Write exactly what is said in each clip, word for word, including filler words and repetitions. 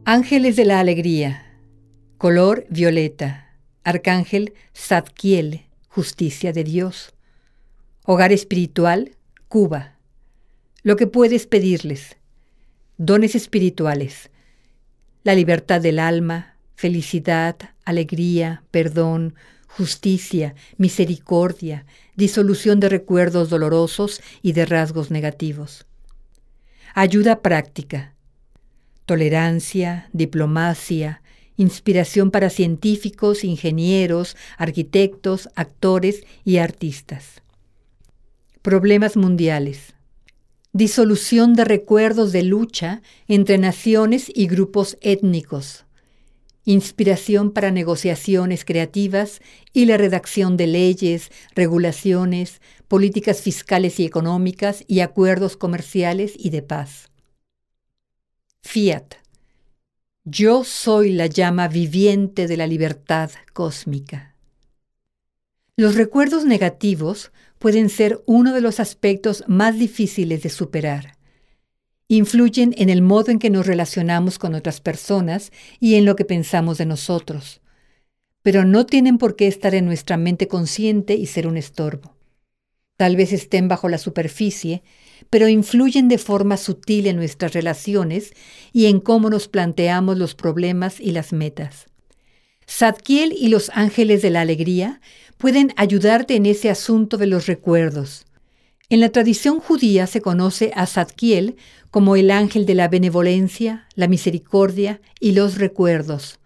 Ángeles de la alegría, color violeta, arcángel Zadkiel, justicia de Dios. Hogar espiritual, Cuba. Lo que puedes pedirles: dones espirituales, la libertad del alma, felicidad, alegría, perdón, justicia, misericordia, disolución de recuerdos dolorosos y de rasgos negativos. Ayuda práctica, tolerancia, diplomacia, inspiración para científicos, ingenieros, arquitectos, actores y artistas. Problemas mundiales. Disolución de recuerdos de lucha entre naciones y grupos étnicos. Inspiración para negociaciones creativas y la redacción de leyes, regulaciones, políticas fiscales y económicas y acuerdos comerciales y de paz. Fiat. Yo soy la llama viviente de la libertad cósmica. Los recuerdos negativos pueden ser uno de los aspectos más difíciles de superar. Influyen en el modo en que nos relacionamos con otras personas y en lo que pensamos de nosotros, pero no tienen por qué estar en nuestra mente consciente y ser un estorbo. Tal vez estén bajo la superficie, pero influyen de forma sutil en nuestras relaciones y en cómo nos planteamos los problemas y las metas. Zadkiel y los ángeles de la alegría pueden ayudarte en ese asunto de los recuerdos. En la tradición judía se conoce a Zadkiel como el ángel de la benevolencia, la misericordia y los recuerdos.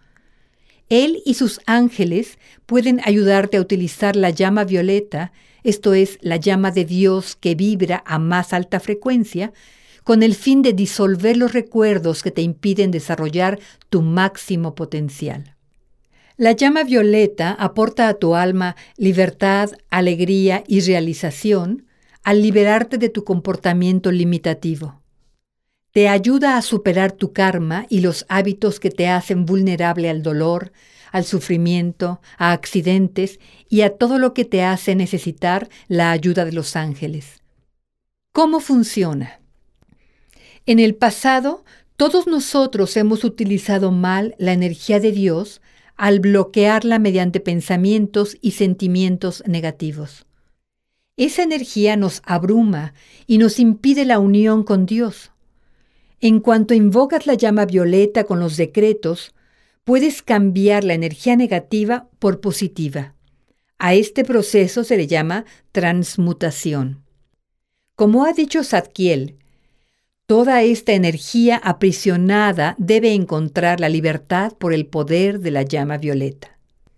Él y sus ángeles pueden ayudarte a utilizar la llama violeta, esto es, la llama de Dios que vibra a más alta frecuencia, con el fin de disolver los recuerdos que te impiden desarrollar tu máximo potencial. La llama violeta aporta a tu alma libertad, alegría y realización al liberarte de tu comportamiento limitativo. Te ayuda a superar tu karma y los hábitos que te hacen vulnerable al dolor, al sufrimiento, a accidentes y a todo lo que te hace necesitar la ayuda de los ángeles. ¿Cómo funciona? En el pasado, todos nosotros hemos utilizado mal la energía de Dios al bloquearla mediante pensamientos y sentimientos negativos. Esa energía nos abruma y nos impide la unión con Dios. En cuanto invocas la llama violeta con los decretos, puedes cambiar la energía negativa por positiva. A este proceso se le llama transmutación. Como ha dicho Zadkiel, toda esta energía aprisionada debe encontrar la libertad por el poder de la llama violeta.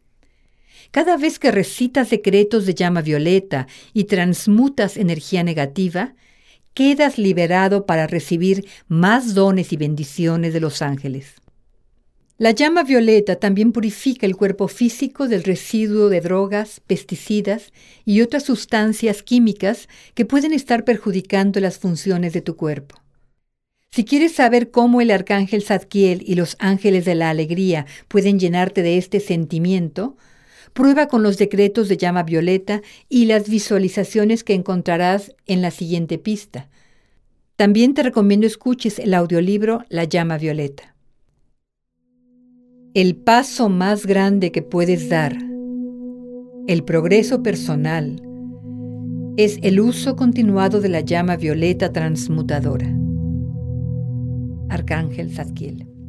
Cada vez que recitas decretos de llama violeta y transmutas energía negativa, quedas liberado para recibir más dones y bendiciones de los ángeles. La llama violeta también purifica el cuerpo físico del residuo de drogas, pesticidas y otras sustancias químicas que pueden estar perjudicando las funciones de tu cuerpo. Si quieres saber cómo el arcángel Zadkiel y los ángeles de la alegría pueden llenarte de este sentimiento, prueba con los decretos de llama violeta y las visualizaciones que encontrarás en la siguiente pista. También te recomiendo escuches el audiolibro La llama violeta. El paso más grande que puedes dar, el progreso personal, es el uso continuado de la llama violeta transmutadora. Arcángel Zadkiel.